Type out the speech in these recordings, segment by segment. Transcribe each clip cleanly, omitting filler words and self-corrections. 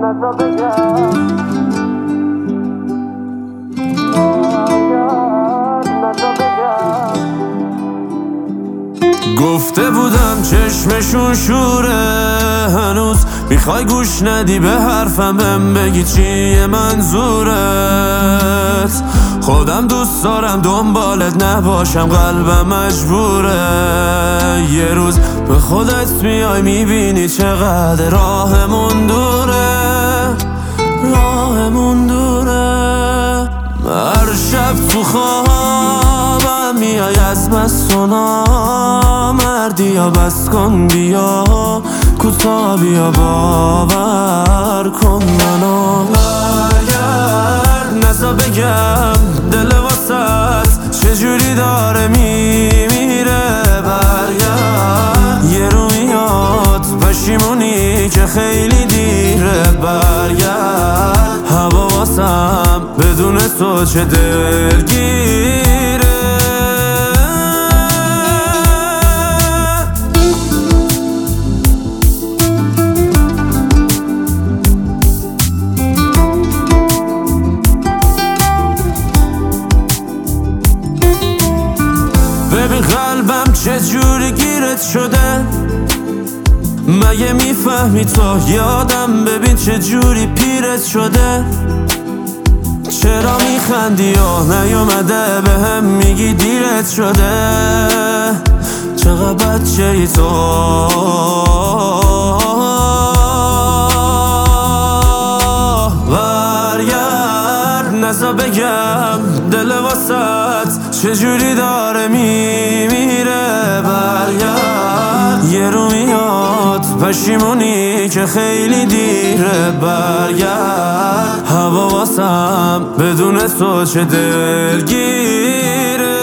نزا بگم نزا بگم گفته بودم چشمشون شوره هنوز میخوای گوش ندی به حرفم بهم بگی چیه منظورت خودم دوست دارم دنبالت نباشم قلبم مجبوره یه روز به خودت میای میبینی چقدر راهمون دوره راهمون دوره هر شب تو خوابم میای از مسونا مردی یا بس کن بیا کوتا بیا باور کن منو برگرد نزا بگم دل واسط چجوری داره میمیره برگرد یه رو میاد پشیمونی که خیلی دیره برگرد هوا واسم بدون تو چه دلگیره ببین قلبم چجوری گیرت شده مگه میفهمی تو یادم ببین چجوری پیرت شده چرا میخندی و نیومده بهم میگی دیرت شده چقدر بچه ای تو برگرد نزا بگم دل واسط چجوری داره میمیره برگرد یه رو میاد پشیمونی که خیلی دیره برگرد هوا واسم بدون تو چه دلگیره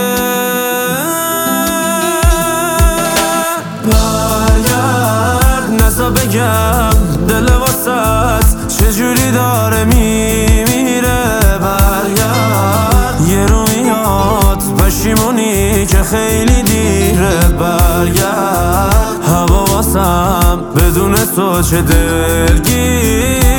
برگرد نزا بگم دل واسط چجوری داره میمیره برگرد یه رو میاد پشیمونی که خیلی دیره برگرد هوا واسم بدون تو چه دلگیره